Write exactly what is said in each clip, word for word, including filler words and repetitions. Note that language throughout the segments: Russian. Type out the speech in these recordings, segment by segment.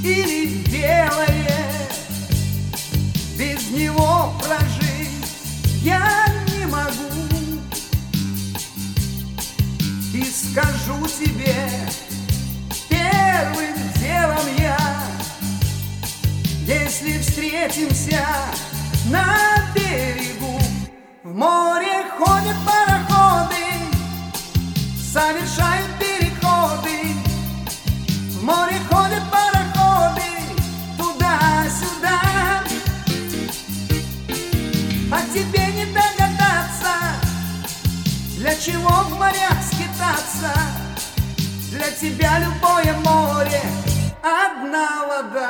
или белое. Без него прожить я не могу. И скажу тебе первым делом я: если встретимся на берегу, в море ходят пароходы, совершают переходы. В море ходят пароходы туда-сюда. А тебе не догадаться, для чего в морях скитаться. Для тебя любое море одна вода.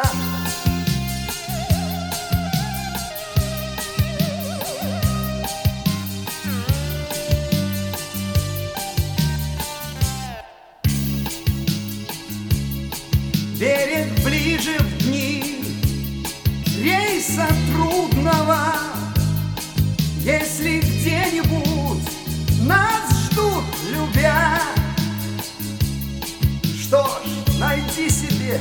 Берег ближе в дни рейса трудного. Если где-нибудь нас ждут, любя, что ж, найди себе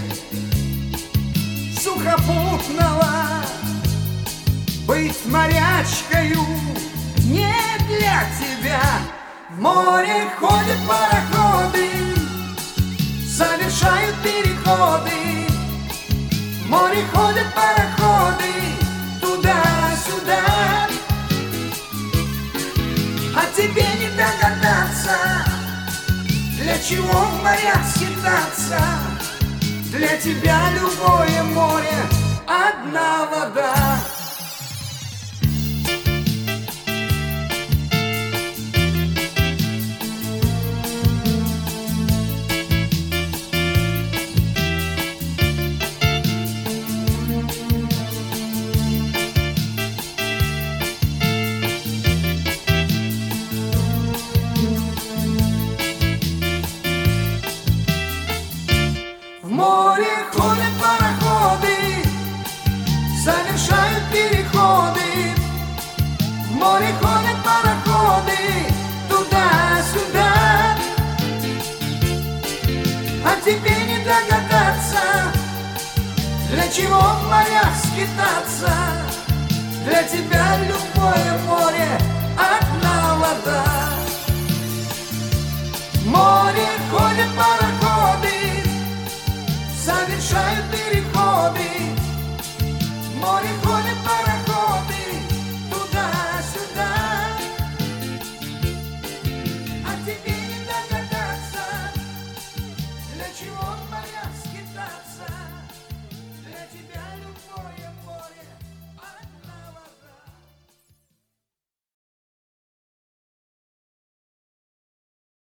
сухопутного. Быть морячкою не для тебя. В море ходят пароходы, совершают переходы. В море ходят пароходы туда-сюда. А тебе не догадаться, для чего в морях скитаться. Для тебя любое море одна вода. В море ходят пароходы, совершают переходы. В море ходят пароходы туда-сюда. А тебе не догадаться, для чего в морях скитаться. Для тебя любое море одна вода. Море